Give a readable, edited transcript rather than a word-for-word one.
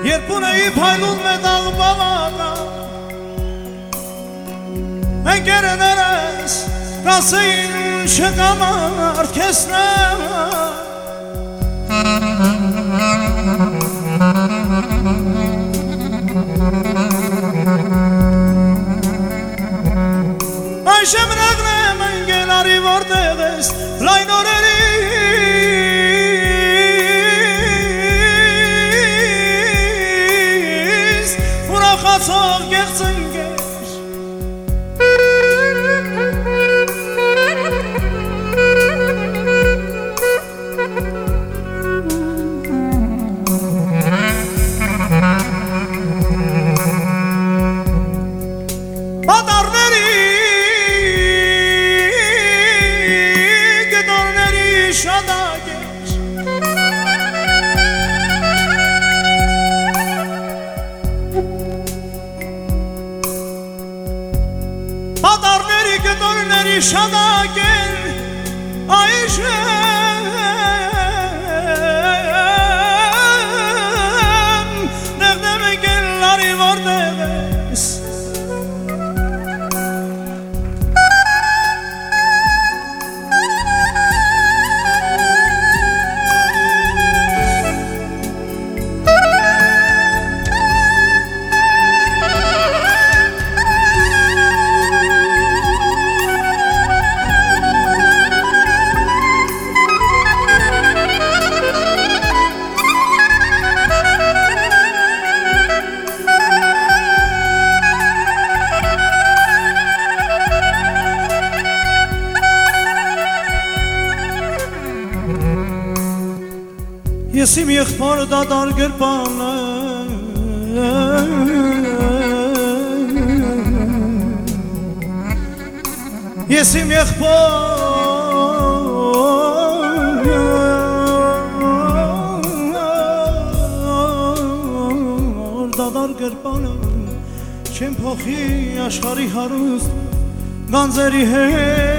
երբ ունեի փայլուն մետաղ բավակա ընկերներս կասեին չկամարդ քեզ այժմ նագրեմ ընկերարի որտեղ ես լայն օրերից ուրախացող կեղծ ընկեր Պատառների գտորների շատակեն այժմ նեղնեմ եկել լարի որտեղ ես Ես իմ եղբորը դադար գրպանը Ես իմ եղբոր դադար գրպանը չեմ փոխի աշխարհի հարուստ գանձերի հետ